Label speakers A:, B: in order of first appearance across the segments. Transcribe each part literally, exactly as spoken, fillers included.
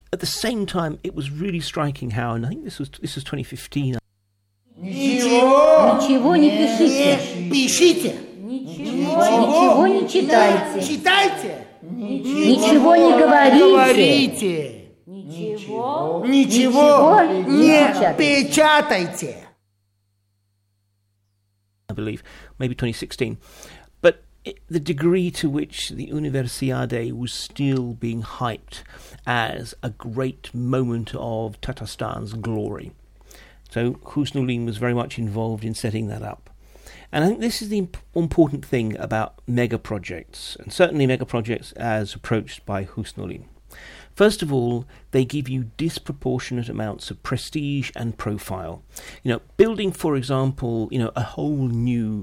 A: at the same time, it was really striking how, and I think this was this was twenty fifteen.
B: Ничего,
C: Ничего не пишите.
B: не пишите.
C: Ничего, ничего не читайте.
B: Читайте.
C: Ничего не говорите.
B: Говорите.
C: Ничего,
B: Ничего
C: не
B: не печатайте.
A: I believe, maybe twenty sixteen. But it, the degree to which the Universiade was still being hyped as a great moment of Tatarstan's glory. So Husnulin was very much involved in setting that up. And I think this is the imp- important thing about mega projects, and certainly mega projects as approached by Husnulin. First of all, they give you disproportionate amounts of prestige and profile. You know, building, for example, you know, a whole new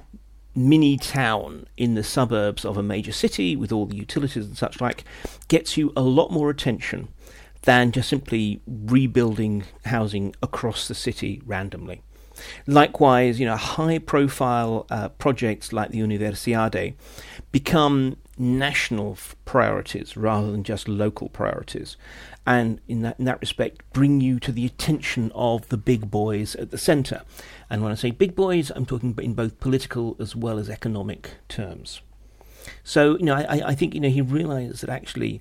A: mini town in the suburbs of a major city with all the utilities and such like gets you a lot more attention than just simply rebuilding housing across the city randomly. Likewise, you know, high-profile uh, projects like the Universiade become national f- priorities rather than just local priorities, and in that, in that respect bring you to the attention of the big boys at the centre. And when I say big boys, I'm talking in both political as well as economic terms. So, you know, I, I think, you know, he realised that actually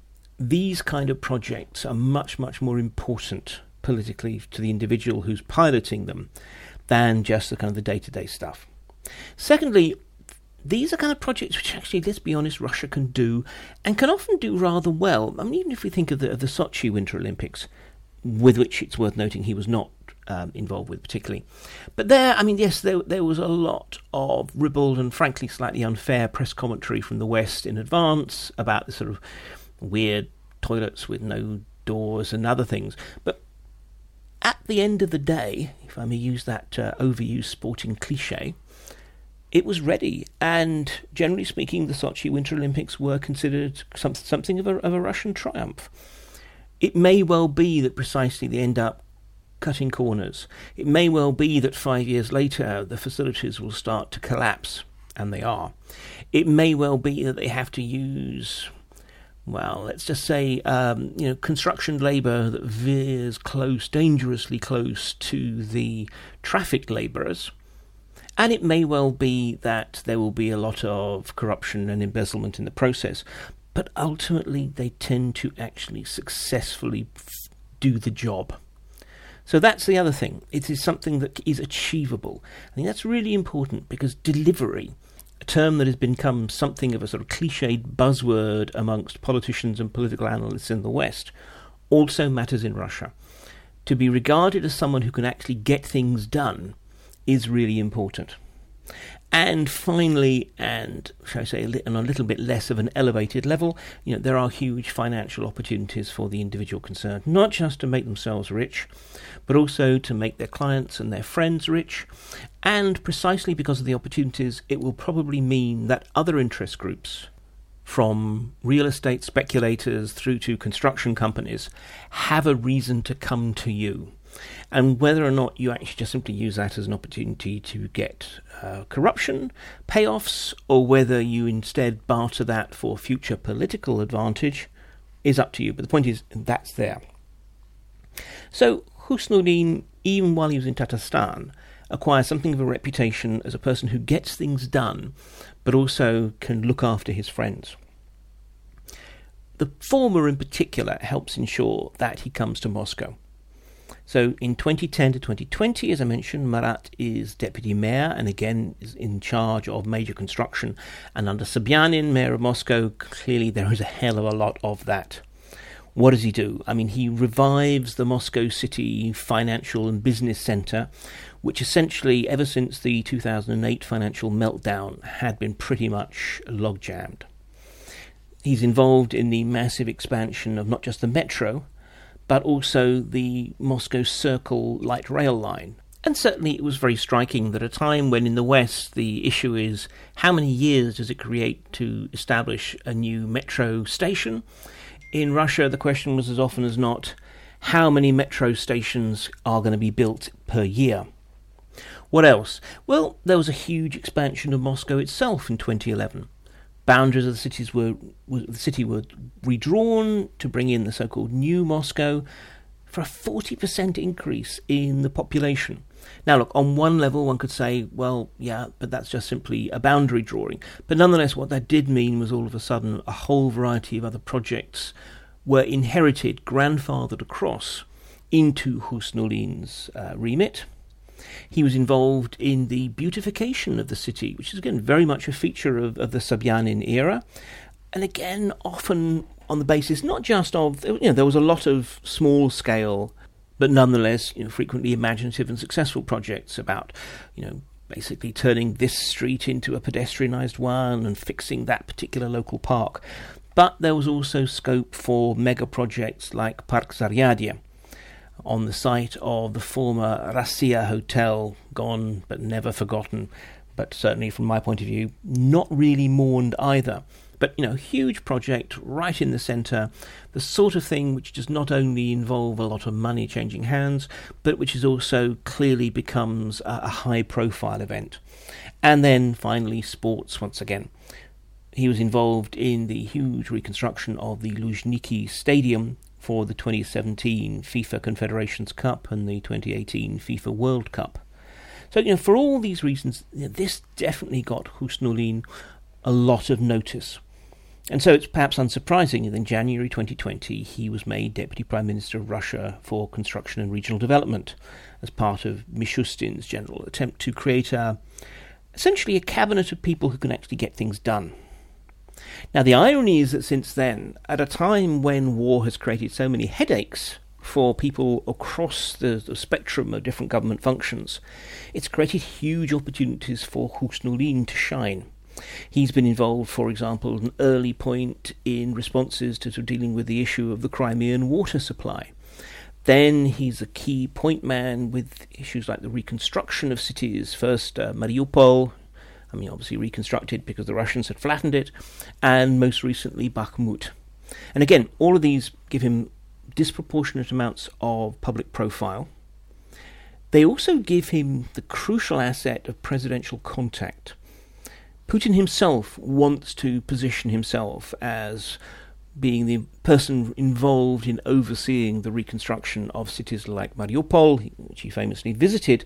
A: these kind of projects are much, much more important politically to the individual who's piloting them than just the kind of the day-to-day stuff. Secondly, these are kind of projects which actually, let's be honest, Russia can do, and can often do rather well. I mean, even if we think of the, of the Sochi Winter Olympics, with which it's worth noting he was not um, involved with particularly. But there, I mean, yes, there, there was a lot of ribald and frankly slightly unfair press commentary from the West in advance about the sort of weird toilets with no doors and other things. But at the end of the day, if I may use that uh, overused sporting cliche, it was ready, and generally speaking, the Sochi Winter Olympics were considered some, something of a, of a Russian triumph. It may well be that precisely they end up cutting corners. It may well be that five years later the facilities will start to collapse, and they are. It may well be that they have to use, well, let's just say, um, you know, construction labour that veers close, dangerously close to the traffic labourers. And it may well be that there will be a lot of corruption and embezzlement in the process, but ultimately they tend to actually successfully f- do the job. So that's the other thing. It is something that is achievable. I think that's really important, because delivery, a term that has become something of a sort of cliched buzzword amongst politicians and political analysts in the West, also matters in Russia. To be regarded as someone who can actually get things done is really important. And finally, and shall I say, on a little bit less of an elevated level, you know, there are huge financial opportunities for the individual concerned, not just to make themselves rich, but also to make their clients and their friends rich. And precisely because of the opportunities, it will probably mean that other interest groups, from real estate speculators through to construction companies, have a reason to come to you. And whether or not you actually just simply use that as an opportunity to get uh, corruption payoffs, or whether you instead barter that for future political advantage, is up to you. But the point is, that's there. So Husnulin, even while he was in Tatarstan, acquires something of a reputation as a person who gets things done, but also can look after his friends. The former in particular helps ensure that he comes to Moscow. So in twenty ten to twenty twenty, as I mentioned, Marat is deputy mayor and again is in charge of major construction. And under Sobyanin, mayor of Moscow, clearly there is a hell of a lot of that. What does he do? I mean, he revives the Moscow City financial and business centre, which essentially, ever since the two thousand eight financial meltdown, had been pretty much log-jammed. He's involved in the massive expansion of not just the metro, but also the Moscow Circle light rail line. And certainly it was very striking that at a time when in the West the issue is how many years does it create to establish a new metro station, in Russia the question was as often as not, how many metro stations are going to be built per year? What else? Well, there was a huge expansion of Moscow itself in twenty eleven. boundaries of the cities were, were the city were redrawn to bring in the so-called New Moscow for a forty percent increase in the population. Now, look, on one level, one could say, well, yeah, but that's just simply a boundary drawing. But nonetheless, what that did mean was all of a sudden a whole variety of other projects were inherited, grandfathered across into Husnulin's uh, remit. He was involved in the beautification of the city, which is, again, very much a feature of, of the Sobyanin era. And again, often on the basis not just of, you know, there was a lot of small-scale, but nonetheless, you know, frequently imaginative and successful projects about, you know, basically turning this street into a pedestrianised one and fixing that particular local park. But there was also scope for mega projects like Park Zaryadye, on the site of the former Rossiya Hotel, gone but never forgotten, but certainly from my point of view, not really mourned either. But, you know, huge project right in the centre, the sort of thing which does not only involve a lot of money changing hands, but which is also clearly becomes a, a high-profile event. And then, finally, sports once again. He was involved in the huge reconstruction of the Luzhniki Stadium for the twenty seventeen FIFA Confederations Cup and the twenty eighteen FIFA World Cup. So, you know, for all these reasons, you know, this definitely got Husnulin a lot of notice. And so it's perhaps unsurprising that in January twenty twenty he was made Deputy Prime Minister of Russia for Construction and Regional Development as part of Mishustin's general attempt to create a, essentially a cabinet of people who can actually get things done. Now, the irony is that since then, at a time when war has created so many headaches for people across the, the spectrum of different government functions, it's created huge opportunities for Husnulin to shine. He's been involved, for example, at an early point in responses to, to dealing with the issue of the Crimean water supply. Then he's a key point man with issues like the reconstruction of cities, first uh, Mariupol, I mean, obviously reconstructed because the Russians had flattened it, and most recently Bakhmut. And again, all of these give him disproportionate amounts of public profile. They also give him the crucial asset of presidential contact. Putin himself wants to position himself as being the person involved in overseeing the reconstruction of cities like Mariupol, which he famously visited.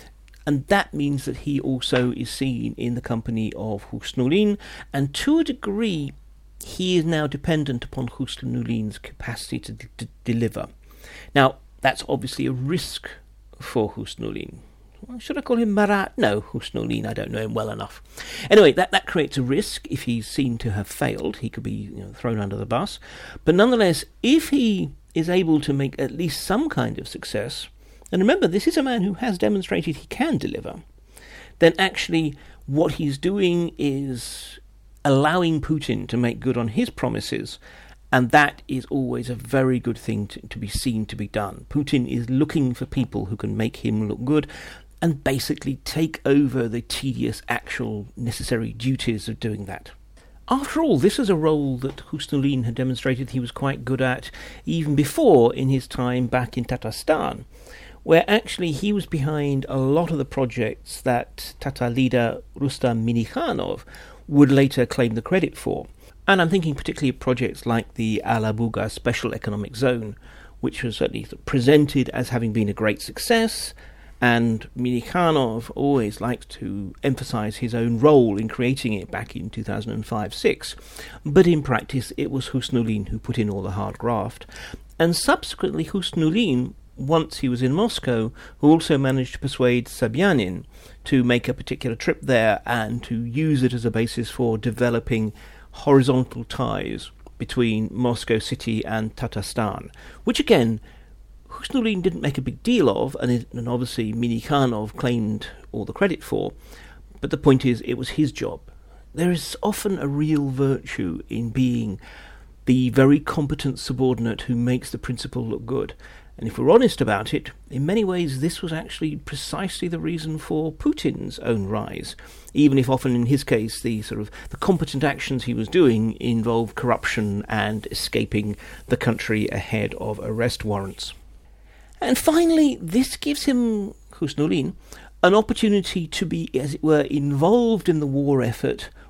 A: And that means that he also is seen in the company of Husnulin, and to a degree, he is now dependent upon Husnulin's capacity to, d- to deliver. Now, that's obviously a risk for Husnulin. Should I call him Marat? No, Husnulin, I don't know him well enough. Anyway, that, that creates a risk. If he's seen to have failed, he could be, you know, thrown under the bus. But nonetheless, if he is able to make at least some kind of success, and remember, this is a man who has demonstrated he can deliver, then actually what he's doing is allowing Putin to make good on his promises, and that is always a very good thing to, to be seen to be done. Putin is looking for people who can make him look good and basically take over the tedious, actual, necessary duties of doing that. After all, this is a role that Husnulin had demonstrated he was quite good at even before in his time back in Tatarstan, where actually he was behind a lot of the projects that Tatar leader Rustam Minikhanov would later claim the credit for. And I'm thinking particularly of projects like the Alabuga Special Economic Zone, which was certainly presented as having been a great success, and Minikhanov always liked to emphasize his own role in creating it back in two thousand five six, but in practice it was Husnulin who put in all the hard graft. And subsequently Husnulin, once he was in Moscow, who also managed to persuade Sobyanin to make a particular trip there and to use it as a basis for developing horizontal ties between Moscow city and Tatarstan, which again, Husnulin didn't make a big deal of, and, it, and obviously Minikhanov claimed all the credit for, but the point is it was his job. There is often a real virtue in being the very competent subordinate who makes the principal look good. And if we're honest about it, in many ways this was actually precisely the reason for Putin's own rise, even if often in his case the sort of the competent actions he was doing involved corruption and escaping the country ahead of arrest warrants. And finally, this gives him, Husnulin, an opportunity to be, as it were, involved in the war effort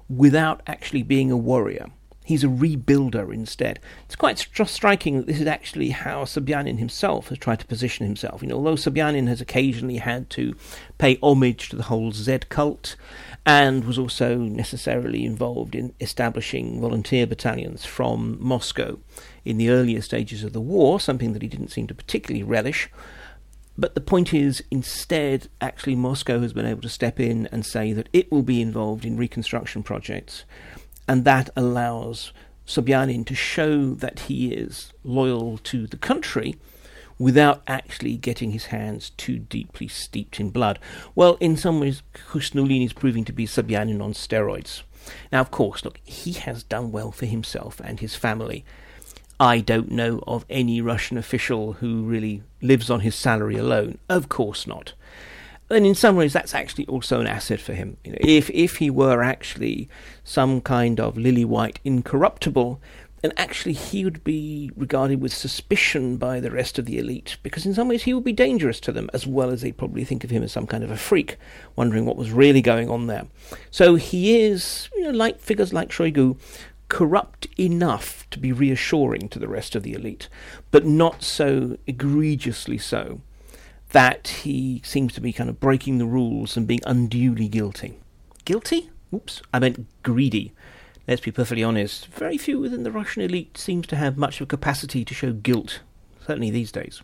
A: without actually being a warrior. He's a rebuilder instead. It's quite stri- striking that this is actually how Sobyanin himself has tried to position himself. You know, although Sobyanin has occasionally had to pay homage to the whole Z cult and was also necessarily involved in establishing volunteer battalions from Moscow in the earlier stages of the war, something that he didn't seem to particularly relish. But the point is, instead, actually Moscow has been able to step in and say that it will be involved in reconstruction projects. And that allows Sobyanin to show that he is loyal to the country without actually getting his hands too deeply steeped in blood. Well, in some ways, Khusnulin is proving to be Sobyanin on steroids. Now, of course, look, he has done well for himself and his family. I don't know of any Russian official who really lives on his salary alone. Of course not. And in some ways, that's actually also an asset for him. You know, if if he were actually some kind of lily-white incorruptible, then actually he would be regarded with suspicion by the rest of the elite, because in some ways he would be dangerous to them, as well as they'd probably think of him as some kind of a freak, wondering what was really going on there. So he is, you know, like figures like Shoigu, corrupt enough to be reassuring to the rest of the elite, but not so egregiously so that he seems to be kind of breaking the rules and being unduly guilty. Guilty? Oops, I meant greedy. Let's be perfectly honest, very few within the Russian elite seems to have much of a capacity to show guilt, certainly these days.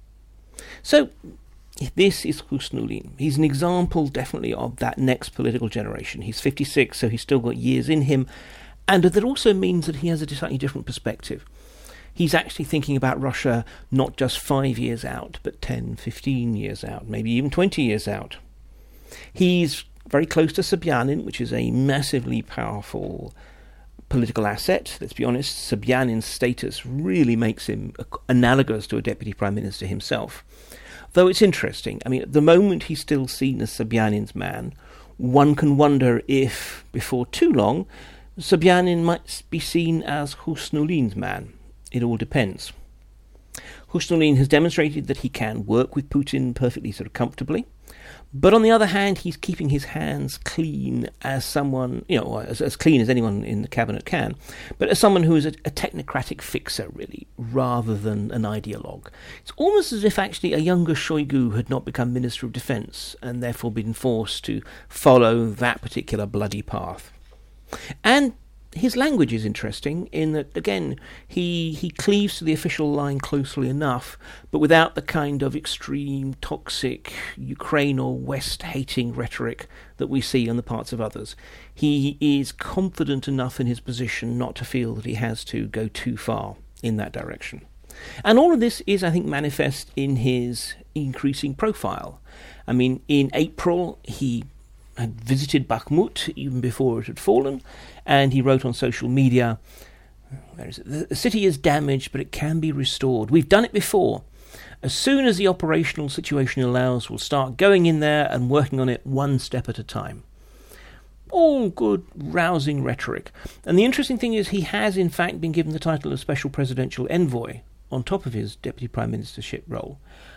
A: So, this is Khusnulin. He's an example, definitely, of that next political generation. He's fifty-six, so he's still got years in him, and that also means that he has a slightly different perspective. He's actually thinking about Russia not just five years out, but ten, fifteen years out, maybe even twenty years out. He's very close to Sobyanin, which is a massively powerful political asset. Let's be honest, Sobyanin's status really makes him analogous to a deputy prime minister himself. Though it's interesting, I mean, at the moment he's still seen as Sobyanin's man, one can wonder if, before too long, Sobyanin might be seen as Khusnulin's man. It all depends. Khusnulin has demonstrated that he can work with Putin perfectly sort of comfortably, but on the other hand, he's keeping his hands clean as someone, you know, as, as clean as anyone in the cabinet can, but as someone who is a, a technocratic fixer, really, rather than an ideologue. It's almost as if actually a younger Shoigu had not become Minister of Defence and therefore been forced to follow that particular bloody path. And his language is interesting in that, again, he he cleaves to the official line closely enough, but without the kind of extreme, toxic, Ukraine or West-hating rhetoric that we see on the parts of others. He is confident enough in his position not to feel that he has to go too far in that direction. And all of this is, I think, manifest in his increasing profile. I mean, in April, he had visited Bakhmut even before it had fallen, and he wrote on social media, where is it? The city is damaged, but it can be restored. We've done it before. As soon as the operational situation allows, we'll start going in there and working on it one step at a time. All good, rousing rhetoric. And the interesting thing is he has, in fact, been given the title of Special Presidential Envoy on top of his Deputy Prime Ministership role,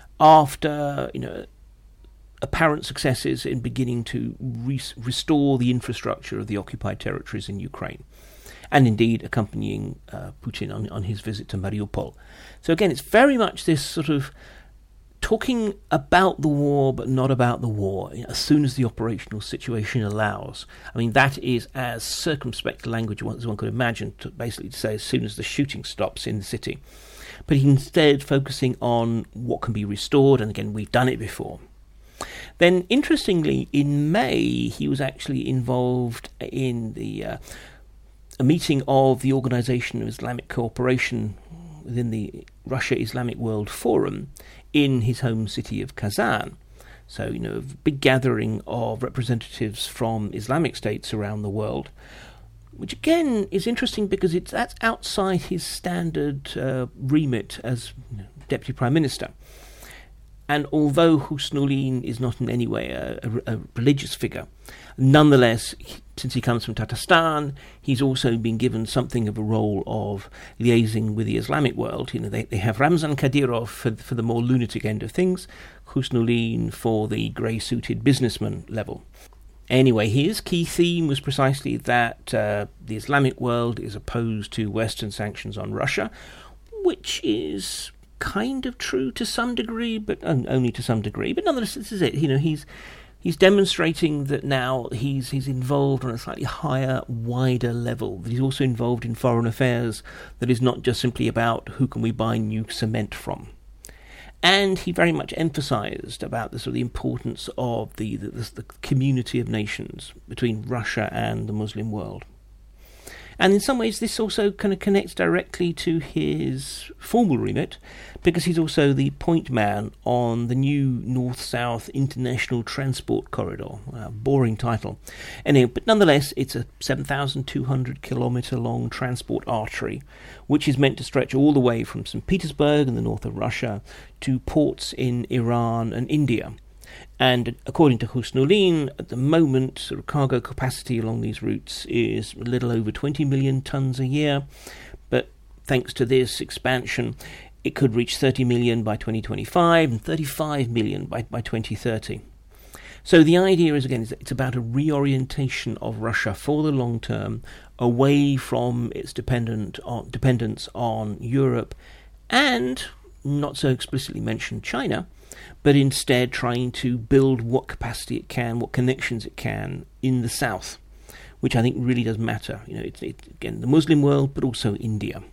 A: after, you know, apparent successes in beginning to re- restore the infrastructure of the occupied territories in Ukraine, and indeed accompanying uh, Putin on, on his visit to Mariupol. So again, it's very much this sort of talking about the war, but not about the war, you know, as soon as the operational situation allows. I mean, that is as circumspect a language as one could imagine, to basically to say as soon as the shooting stops in the city. But he's instead focusing on what can be restored, and again, we've done it before. Then, interestingly, in May, he was actually involved in the uh, a meeting of the Organization of Islamic Cooperation within the Russia Islamic World Forum in his home city of Kazan. So, you know, a big gathering of representatives from Islamic states around the world, which again is interesting because it's that's outside his standard uh, remit as, you know, Deputy Prime Minister. And although Khusnulin is not in any way a, a, a religious figure, nonetheless, since he comes from Tatarstan, he's also been given something of a role of liaising with the Islamic world. You know, they, they have Ramzan Kadyrov for, for the more lunatic end of things, Khusnulin for the grey-suited businessman level. Anyway, his key theme was precisely that uh, the Islamic world is opposed to Western sanctions on Russia, which is kind of true to some degree, but only to some degree. But nonetheless, this is it. You know, he's he's demonstrating that now he's he's involved on a slightly higher, wider level. That he's also involved in foreign affairs that is not just simply about who can we buy new cement from. And he very much emphasised about the sort of the importance of the, the the community of nations between Russia and the Muslim world. And in some ways this also kind of connects directly to his formal remit, because he's also the point man on the new North-South International Transport Corridor. A boring title. Anyway, but nonetheless, it's a seven thousand two hundred kilometre long transport artery, which is meant to stretch all the way from Saint Petersburg in the north of Russia to ports in Iran and India. And according to Husnullin, at the moment, sort of cargo capacity along these routes is a little over twenty million tonnes a year. But thanks to this expansion, it could reach thirty million by twenty twenty-five and thirty-five million by, by twenty thirty. So the idea is, again, is that it's about a reorientation of Russia for the long term, away from its dependent on, dependence on Europe and, not so explicitly mentioned, China, but instead trying to build what capacity it can, what connections it can in the south, which I think really does matter. You know, it's, it's again the Muslim world, but also India.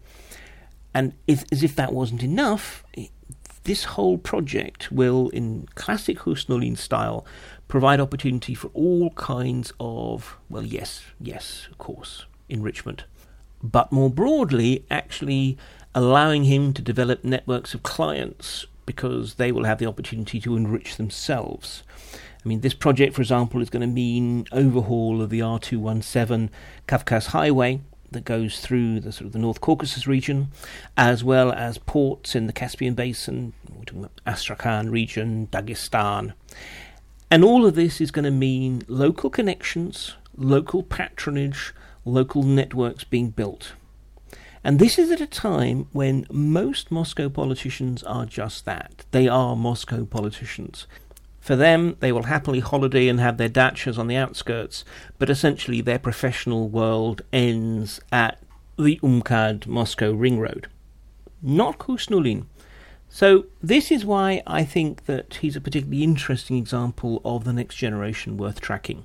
A: And if, as if that wasn't enough, it, this whole project will, in classic Husnullin style, provide opportunity for all kinds of, well, yes, yes, of course, enrichment, but more broadly, actually allowing him to develop networks of clients, because they will have the opportunity to enrich themselves. I mean, this project, for example, is going to mean overhaul of the R two seventeen Kavkaz Highway that goes through the sort of the North Caucasus region, as well as ports in the Caspian Basin, we're talking about Astrakhan region, Dagestan. And all of this is going to mean local connections, local patronage, local networks being built. And this is at a time when most Moscow politicians are just that. They are Moscow politicians. For them, they will happily holiday and have their dachas on the outskirts, but essentially their professional world ends at the UMKAD Moscow Ring Road. Not Husnullin. So this is why I think that he's a particularly interesting example of the next generation worth tracking.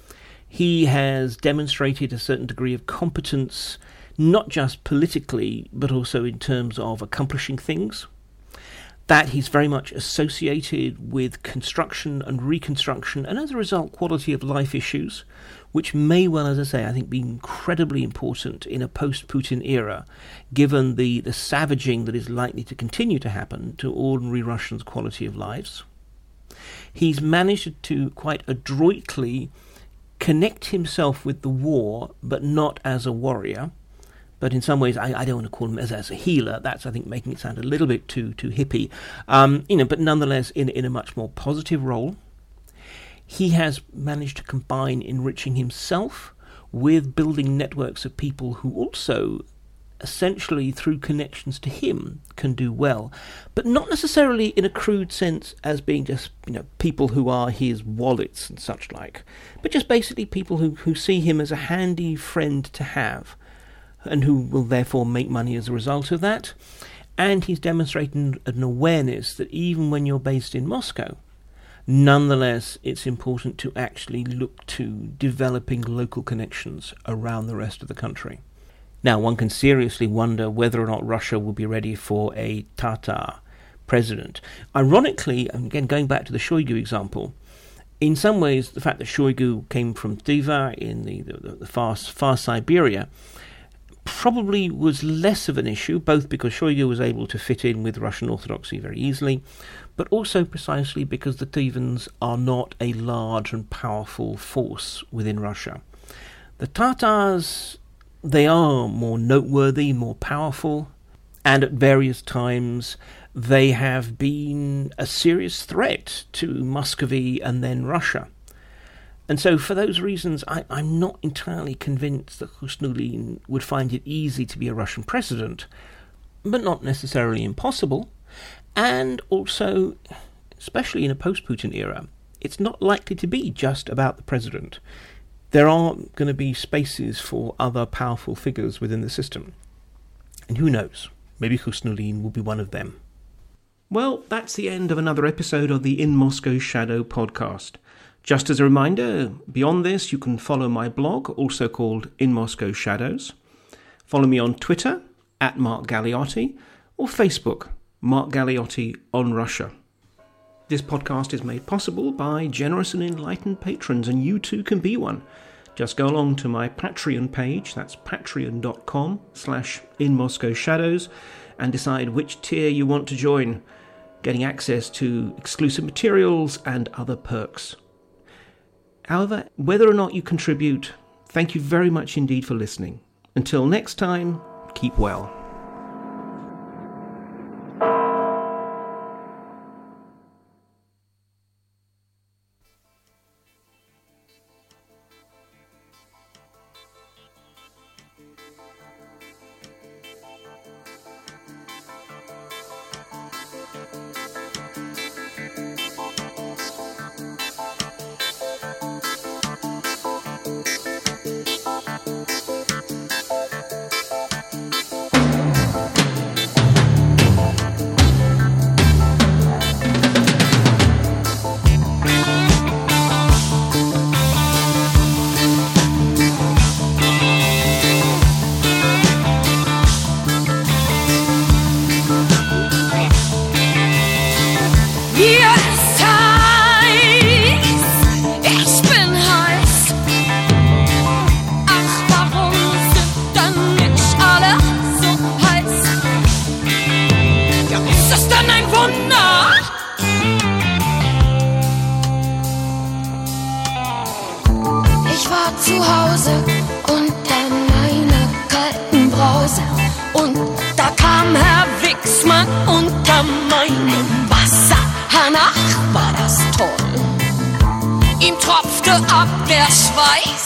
A: He has demonstrated a certain degree of competence, not just politically, but also in terms of accomplishing things. That he's very much associated with construction and reconstruction, and as a result, quality of life issues, which may well, as I say, I think be incredibly important in a post-Putin era, given the, the savaging that is likely to continue to happen to ordinary Russians' quality of lives. He's managed to quite adroitly connect himself with the war, but not as a warrior. But in some ways, I, I don't want to call him as, as a healer. That's, I think, making it sound a little bit too too hippie. Um, you know, but nonetheless, in in a much more positive role. He has managed to combine enriching himself with building networks of people who also, essentially through connections to him, can do well, but not necessarily in a crude sense as being just, you know, people who are his wallets and such like, but just basically people who, who see him as a handy friend to have, and who will therefore make money as a result of that. And he's demonstrating an awareness that even when you're based in Moscow, nonetheless it's important to actually look to developing local connections around the rest of the country. Now, one can seriously wonder whether or not Russia will be ready for a Tatar president. Ironically, again going back to the Shoigu example, in some ways the fact that Shoigu came from Tiva in the, the, the far, far Siberia probably was less of an issue, both because Shoigu was able to fit in with Russian Orthodoxy very easily, but also precisely because the Tivans are not a large and powerful force within Russia. The Tatars, they are more noteworthy, more powerful, and at various times they have been a serious threat to Muscovy and then Russia. And so for those reasons, I, I'm not entirely convinced that Husnullin would find it easy to be a Russian president, but not necessarily impossible. And also, especially in a post-Putin era, it's not likely to be just about the president. There are going to be spaces for other powerful figures within the system. And who knows, maybe Husnuddin will be one of them. Well, that's the end of another episode of the In Moscow Shadow podcast. Just as a reminder, beyond this, you can follow my blog, also called In Moscow Shadows. Follow me on Twitter, at Mark Galeotti, or Facebook, Mark Galeotti on Russia. This podcast is made possible by generous and enlightened patrons, and you too can be one. Just go along to my Patreon page, that's patreon.com slash In Moscow Shadows, and decide which tier you want to join, getting access to exclusive materials and other perks. However, whether or not you contribute, thank you very much indeed for listening. Until next time, keep well.
D: Zu Hause unter meiner kalten Brause und da kam Herr Wixmann unter meinem Wasserhahn. Ach, war das toll. Ihm tropfte ab der Schweiß.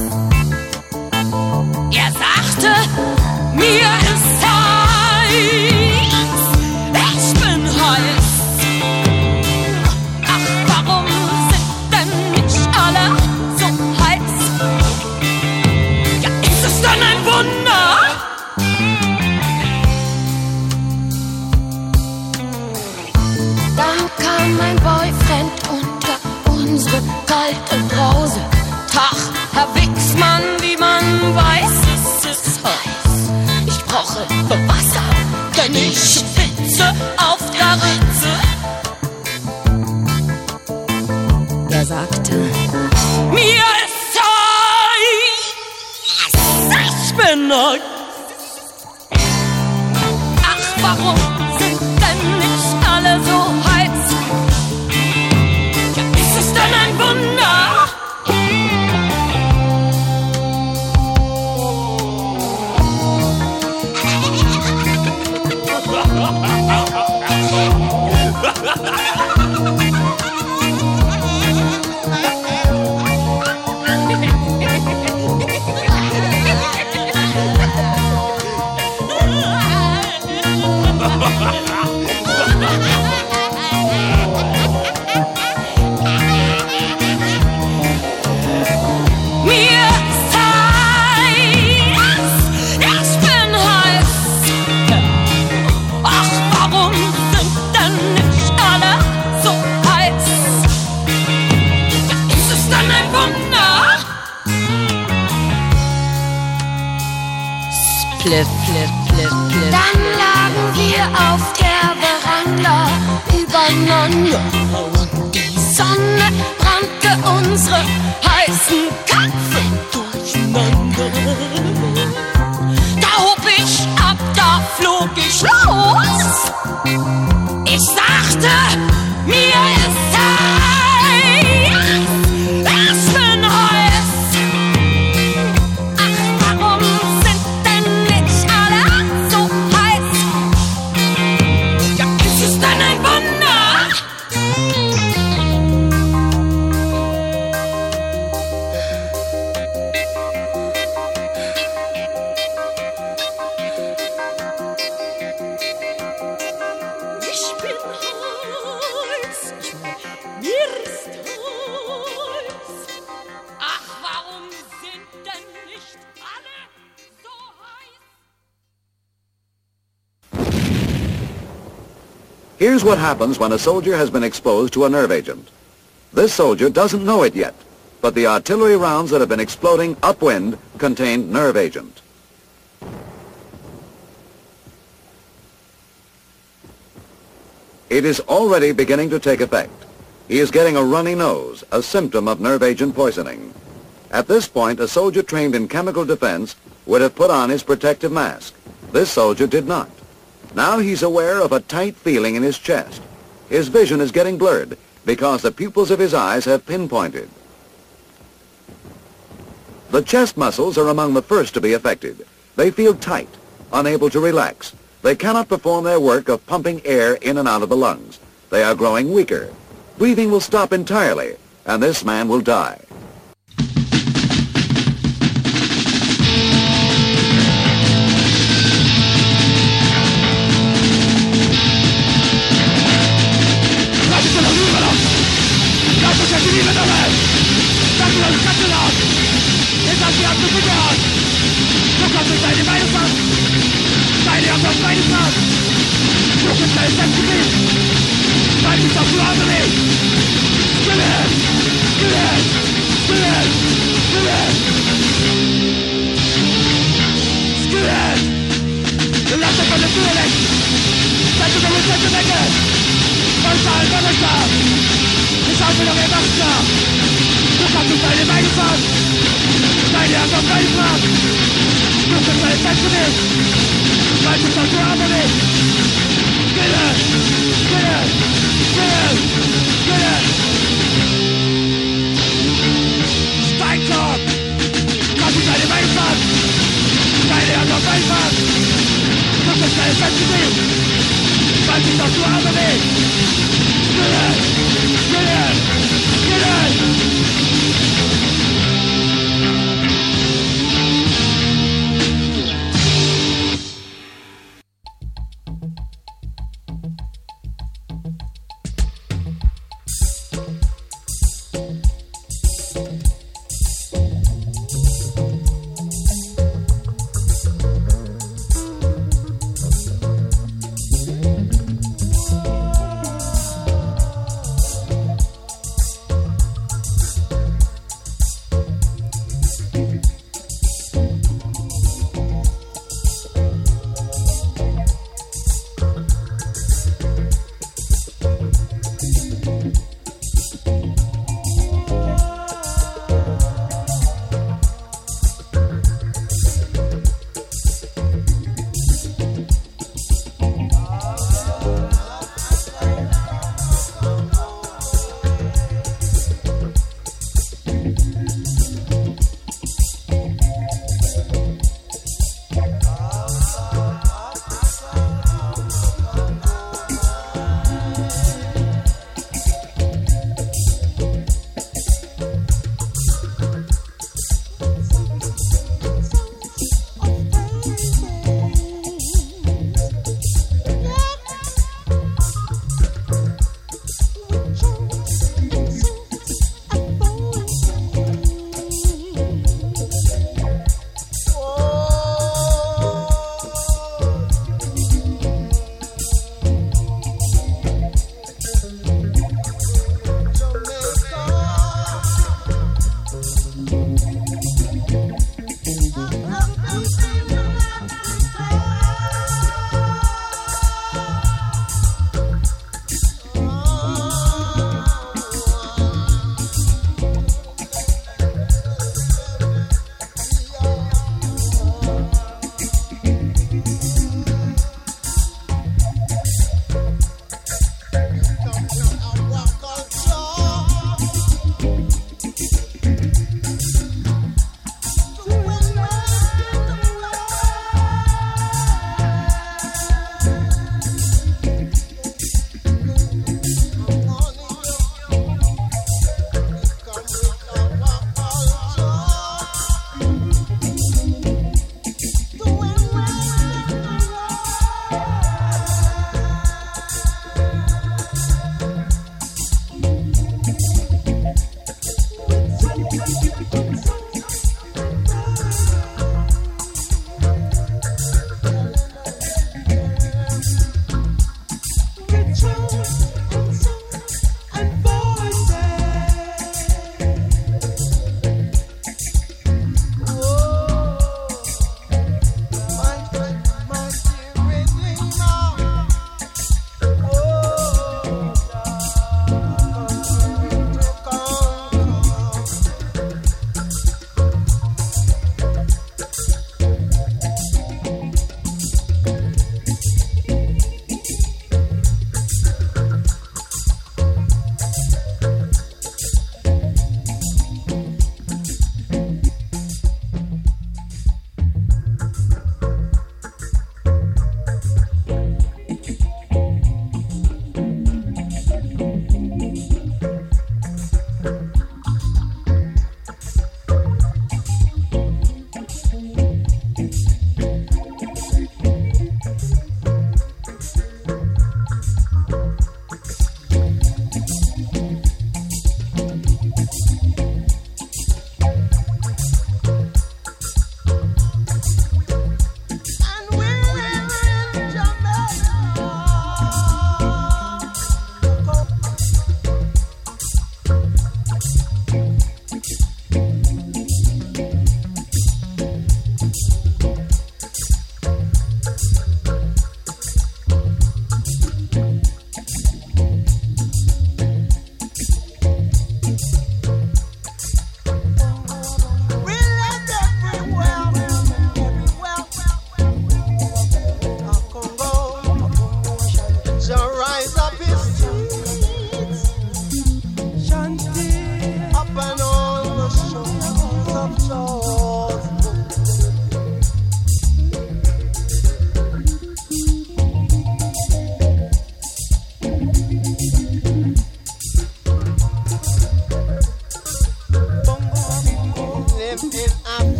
D: Er sagte, mir ist heiß, ich bin heiß. Ach, warum sind denn nicht alle so heiß? Ja, ist es dann ein Wunder? Dann kam mein Boyfriend unter unsere kalte Brause. Tag, Herr Wixmann, wie man weiß, es ist heiß. Ich brauche Wasser, denn ich schwitze auf der Ritze. Er sagte, mir ist heiß, ich bin heiß. Ach, warum sind denn nicht alle so heiß? Ja, ist es denn ein Wunder? Dann lagen wir auf der Veranda übereinander und die Sonne brannte unsere heißen Köpfe durcheinander. Da hob ich ab, da flog ich los. Ich sagte, mir ist heiß, ich bin heiß. Ach, warum sind denn nicht alle so heiß? Ja, ist es dann ein Wunder?
E: Here's what happens when a soldier has been exposed to a nerve agent. This soldier doesn't know it yet, but the artillery rounds that have been exploding upwind contained nerve agent. It is already beginning to take effect. He is getting a runny nose, a symptom of nerve agent poisoning. At this point, a soldier trained in chemical defense would have put on his protective mask. This soldier did not. Now he's aware of a tight feeling in his chest. His vision is getting blurred because the pupils of his eyes have pinpointed. The chest muscles are among the first to be affected. They feel tight, unable to relax. They cannot perform their work of pumping air in and out of the lungs. They are growing weaker. Breathing will stop entirely, and this man will die.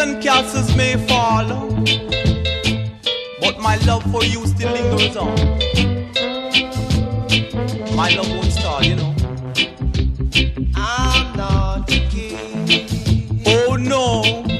F: and castles may fall, but my love for you still lingers on. My love won't start, you know. I'm not a king. Oh no.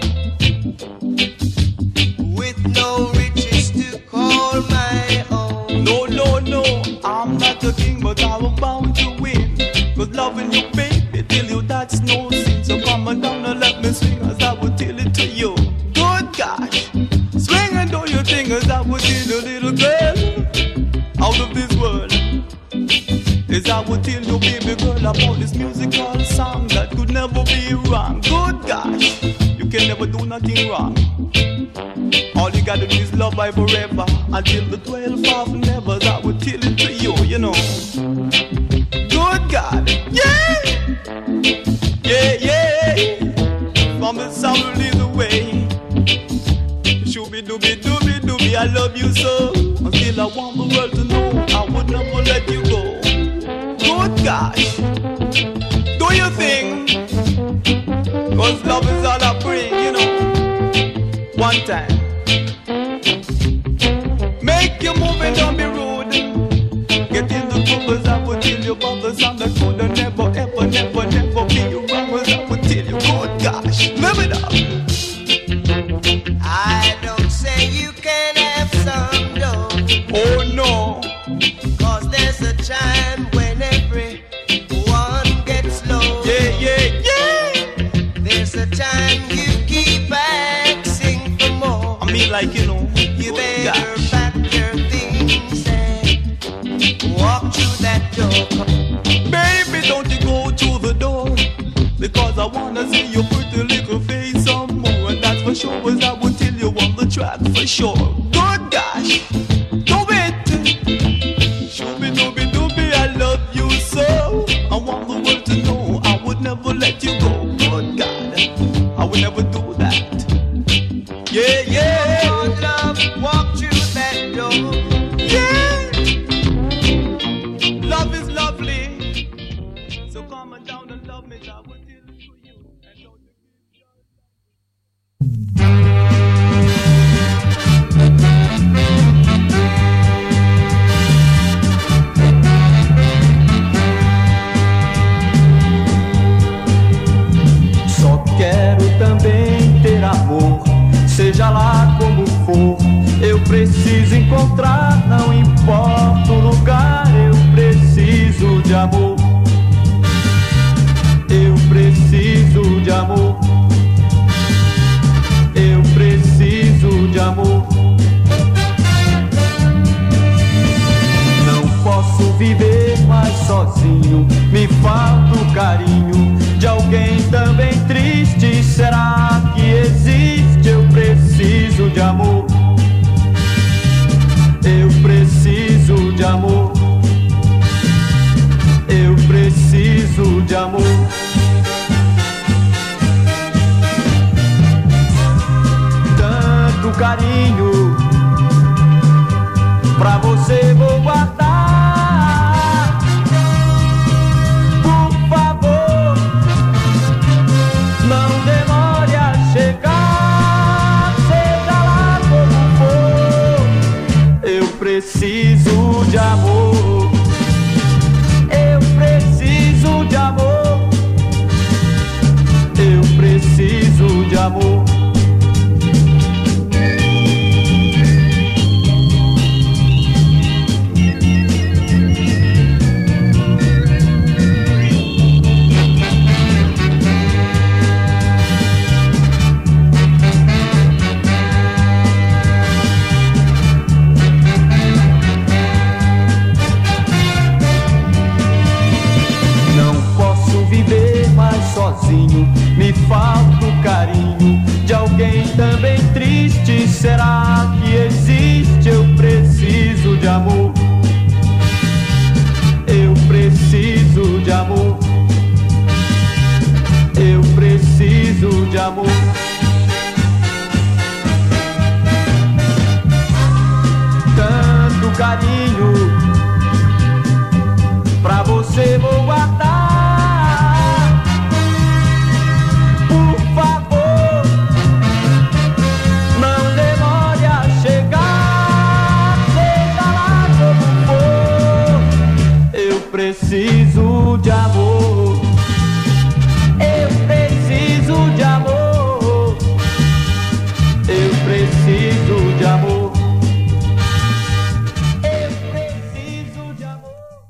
F: With no riches to call my own. No, no, no. I'm not a king, but I was bound to win. Cause loving you, baby, till you that's no sin. So come on down and let me swing as I will tell it to you. Good gosh. Swing and do your thing as I will tell a little girl out of this world. As I would tell you, baby girl, about this musical song that could never be wrong. Good gosh, you can never do nothing wrong. All you gotta do is love I forever until the twelfth of never. I would tell it to you, you know. Good God, yeah, yeah, yeah. From the south to lead the way. Shooby dooby dooby dooby, I love you so. Until I want the world to know, I would never let you go. Good gosh, do your thing, cause love is all I bring, you know. One time, make you move and don't be rude. Get in the groove as I would tell you about the sound that could never, ever, never, never be wrong as I would tell you. Good gosh, live it up. I don't say you can have some dough. Oh no, cause there's a time when everyone gets low. Yeah, yeah, yeah. There's a time you keep asking for more. I mean, like, you know, you better gosh. Pack your things and walk through that door. Baby, don't you go through the door, because I wanna see your pretty little face some more. And that's for sure, as I will tell you on the track for sure. Good gosh, do it. Shooby dooby dooby, I love you so. I want the world to know I would never let you go. Good God, I would never do that. Yeah, yeah. Your love, walk through that door. Yeah. Love is lovely. So come on down and love me. I will tell it to you. And don't
G: Só quero também ter amor, seja lá como for. Eu preciso encontrar, não importa o lugar. Eu preciso de amor. Eu preciso de amor. Eu preciso de amor. Não posso viver mais sozinho. Me falta o carinho de alguém também triste. Será que existe? Eu preciso de amor. Eu preciso de amor. Eu preciso de amor. Tanto carinho pra você vou guardar. Por favor, não demore a chegar. Seja lá como for, eu preciso de amor. Eu preciso de amor. Eu preciso de amor. Sozinho, me falta o carinho de alguém também triste. Será que existe? Eu preciso de amor. Eu preciso de amor. Eu preciso de amor. Tanto carinho pra você vou guardar. preciso de amor. Eu preciso de amor. Eu preciso de amor. Eu preciso de amor.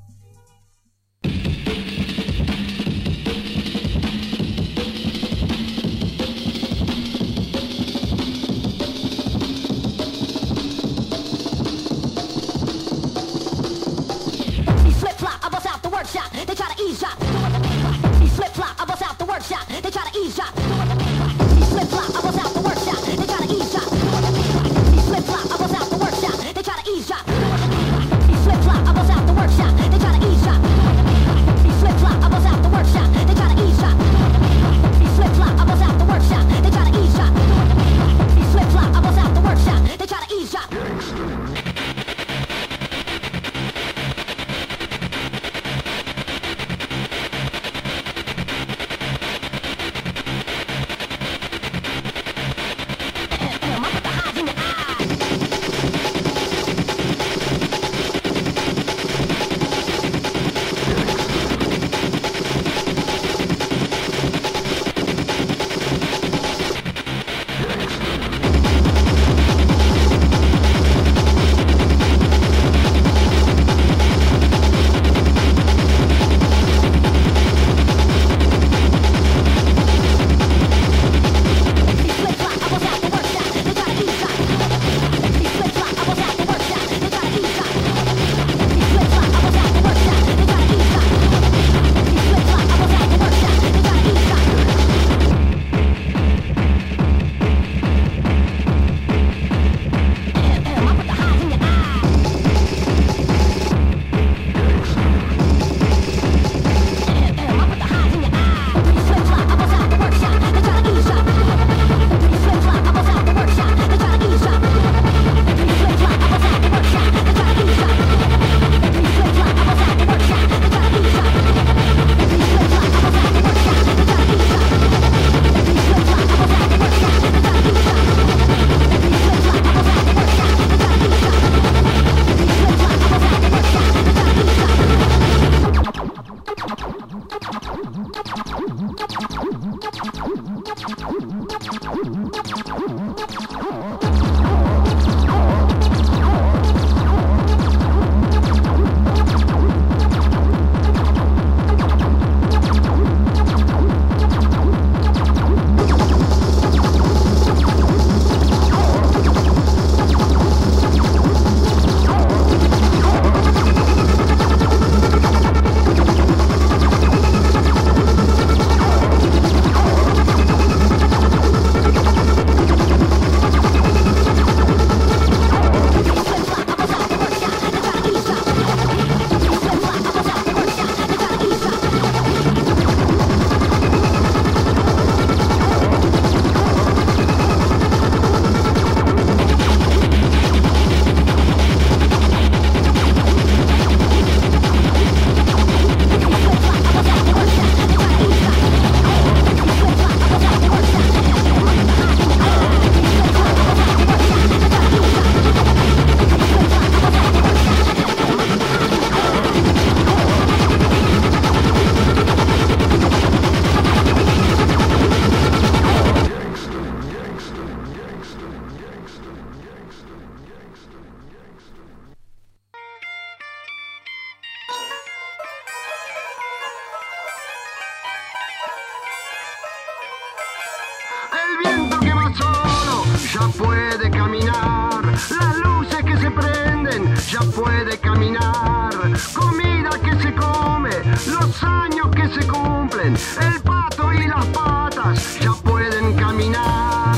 H: ya puede caminar, las luces que se prenden, ya puede caminar, comida que se come, los años que se cumplen, el pato y las patas ya pueden caminar.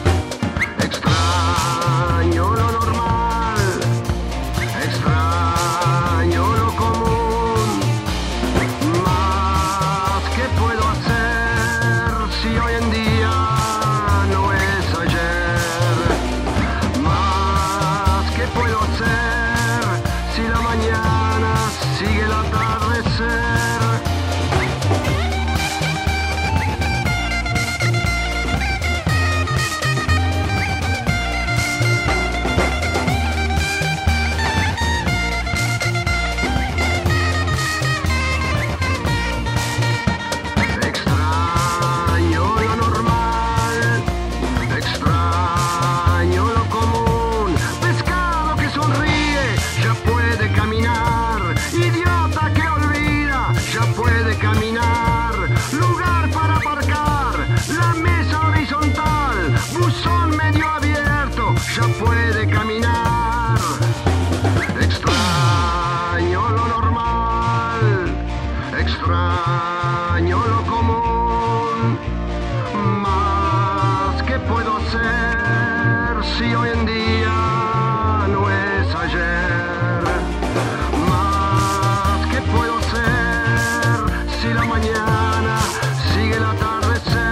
H: Extraño lo normal, extraño lo común, más ¿qué puedo hacer si hoy en día no es ayer? Más ¿qué puedo hacer si la mañana sigue el atardecer? extraño lo común, más ¿qué puedo hacer si hoy en día no es ayer? Más ¿qué puedo hacer si la mañana sigue el atardecer?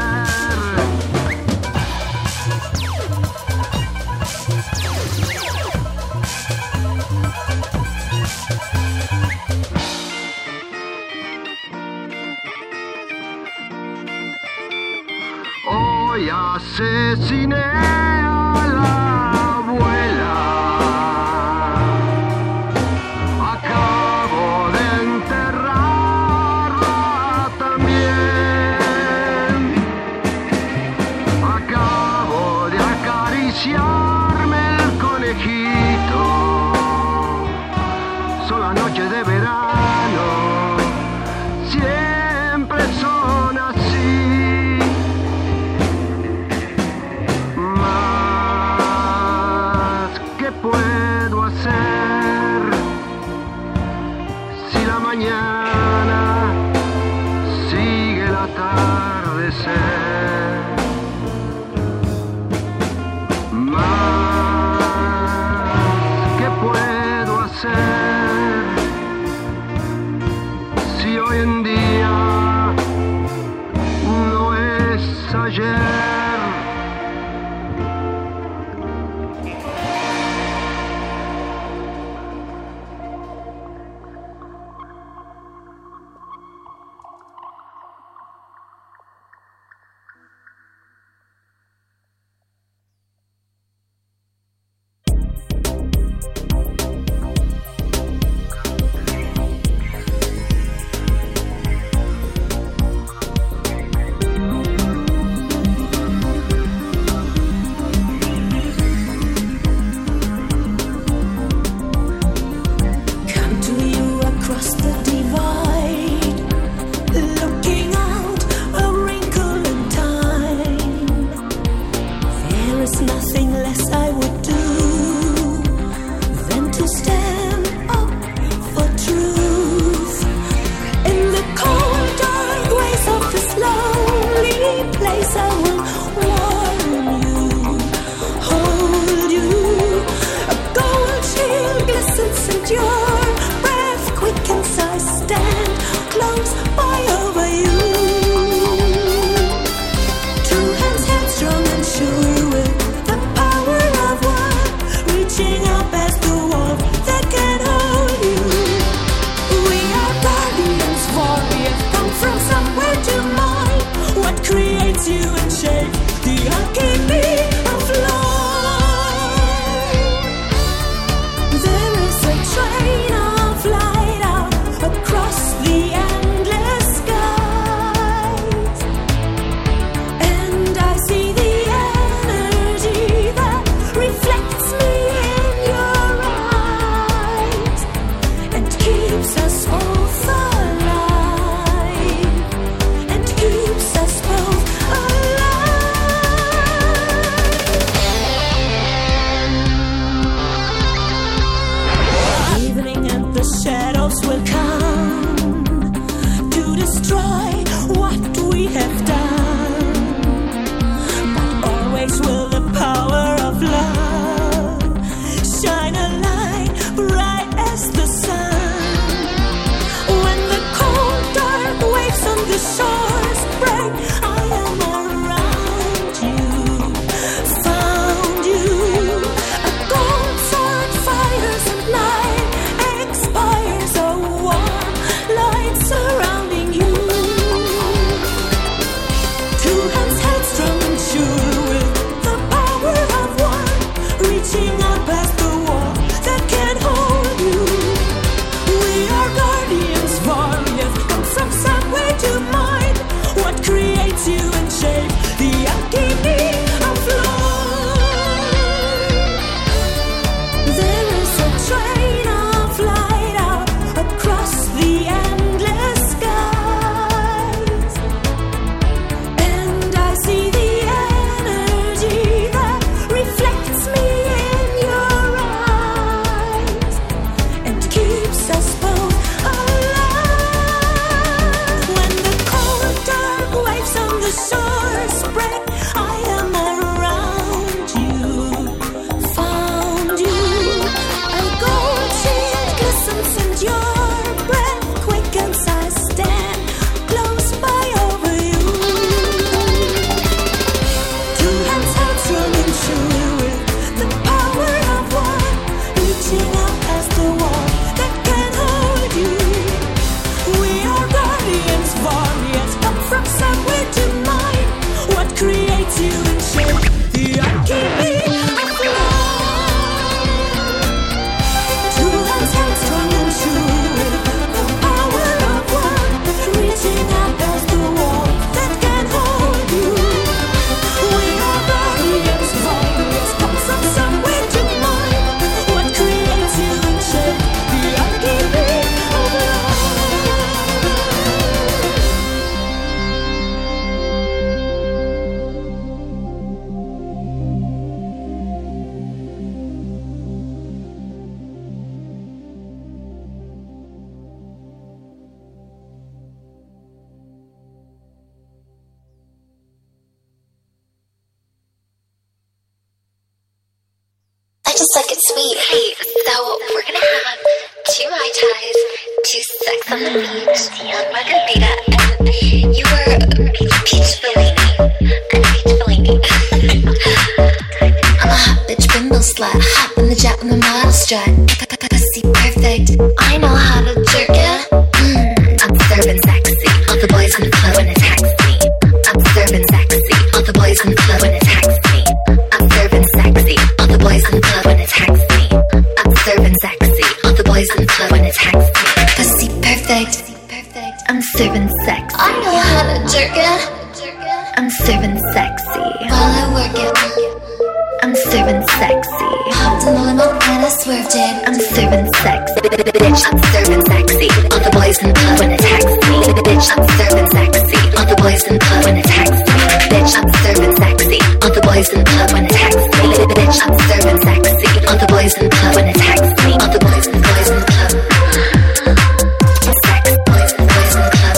H: Hoy asesiné a la abuela, acabo de enterrarla también, acabo de acariciarme el conejito, son las noches de verano, siempre son así. ¿Qué puedo hacer si la mañana sigue el atardecer? Más, ¿qué puedo hacer si hoy en día no es ayer?
I: Fires and light expire. just like it sweet. Hey, so we're gonna have two Mai Tais, two sex on the beach, one margarita, and you were peach Bellini. And peach Bellini. I'm a hot bitch bimbo slut. Hop in the jet with the model strut. Pussy perfect. I know how to jerk it. Mm, I'm serving sexy. All the boys in the club when it text me. I'm serving sexy. All the boys in the club when it text me. I'm serving sexy. All the boys in the club when it text me. I'm serving sexy. All the boys in the club when it text me. Pussy perfect. I'm serving sexy. I know how to jerk it. I'm serving sexy. While I work it. I'm serving sexy. Hopped in the limo and I swerved it. I'm serving sexy. Bitch, I'm serving sexy. All the boys in the club when it text me. Bitch, I'm serving sexy. All the boys in the club when it text me. Bitch, I'm serving sexy. All the boys in the club when it text me. Bitch, I'm serving sexy. All the boys in the club when it text me. All the boys and the boys in the club. Sex, boys and boys in the club.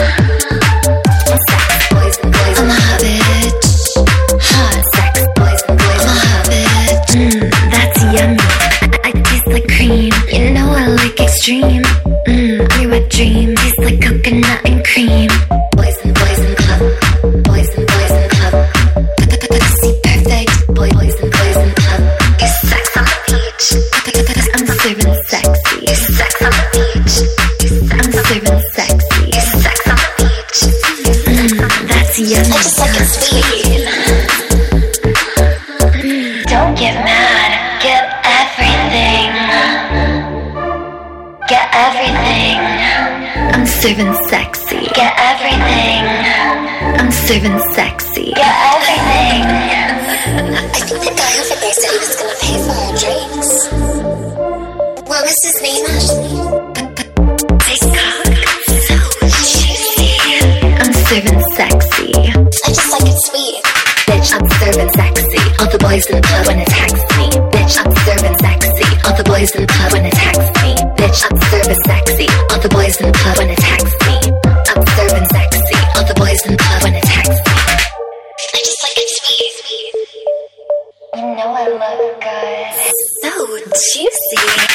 I: Sex, boys and boys. I'm a hot bitch. Hot sex, boys and boys. I'm a hot bitch. Mmm, that's yummy. I, I taste like cream. You know I like extreme. Mmm, you're a dream. Taste like coconut and cream. Boys and boys in the club. Boys and boys in the club. Pussy perfect. Boy, boys and boys in the club. You sex on the beach. I'm serving sexy. You sex on the beach. I'm serving sexy. You sex on the beach. Mmm, that's yummy. I just like it sweet. Don't get mad. Get everything. Get everything. I'm serving sexy. Get everything. I'm serving sexy. Get everything. I think the guy over there said he was gonna pay for our drinks. What was his name, Ashley? Big cock. So juicy. I'm serving sexy. I just like it sweet. Bitch, I'm serving sexy. All the boys in the club when it text me. Bitch, I'm serving sexy. All the boys in the club when it text me. Bitch, I'm serving sexy. All the boys in the club when it text me. I'm serving sexy. All the boys in the club when it text me. I just like it sweet. You know I look good. So juicy.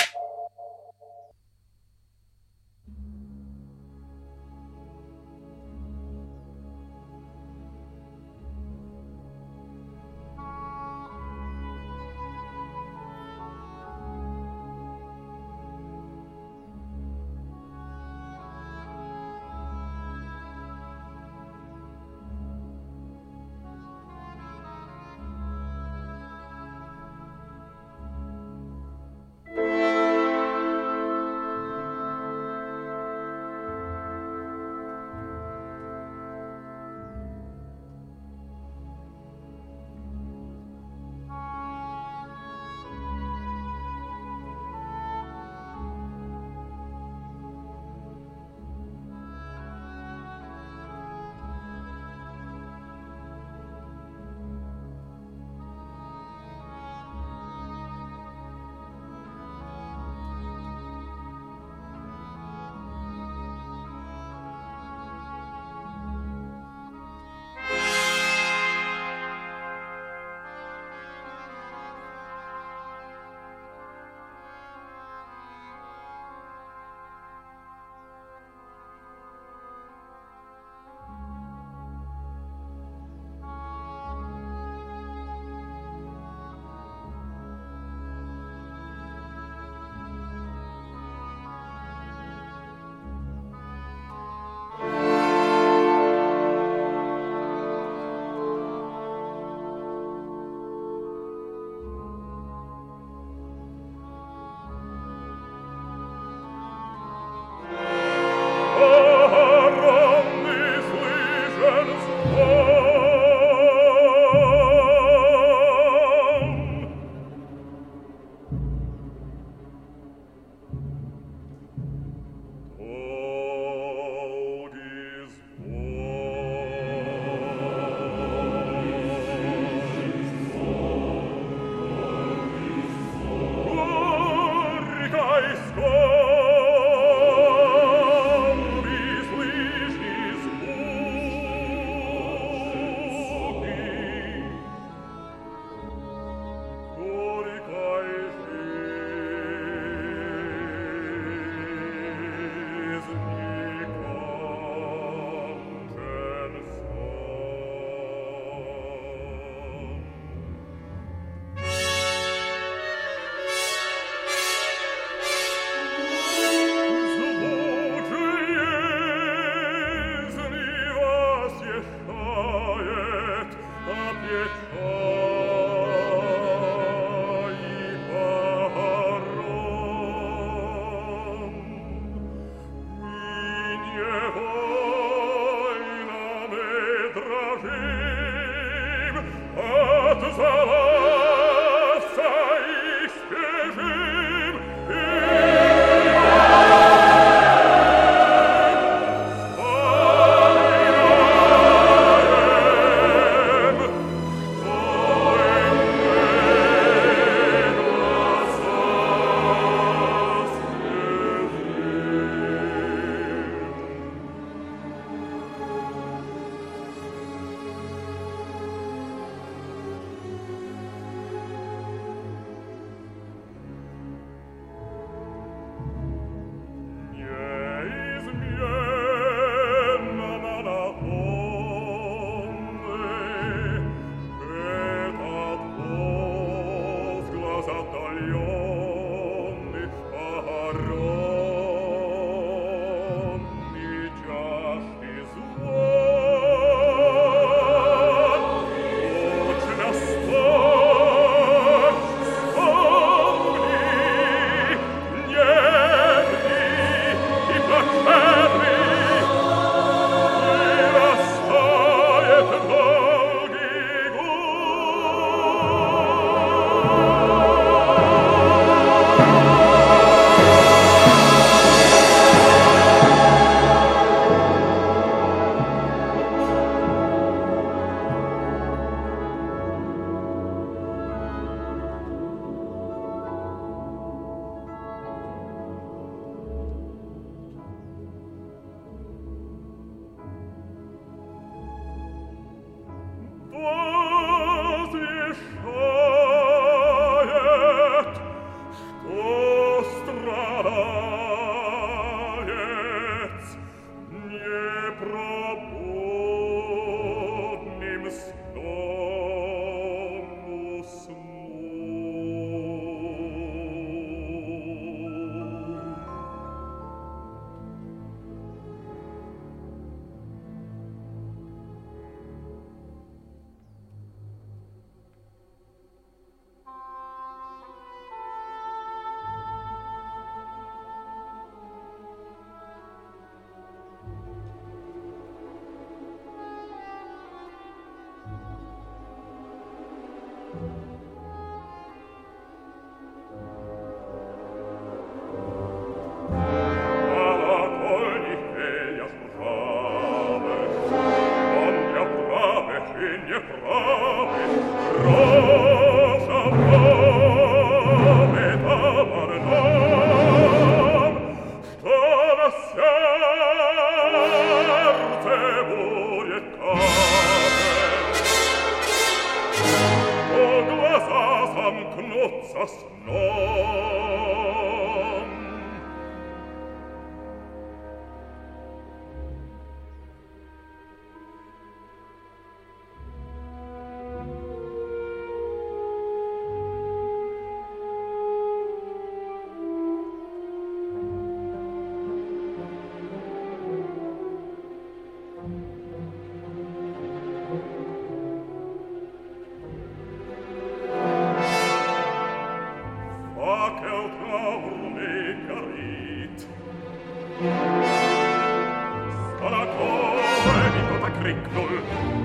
J: Cricknull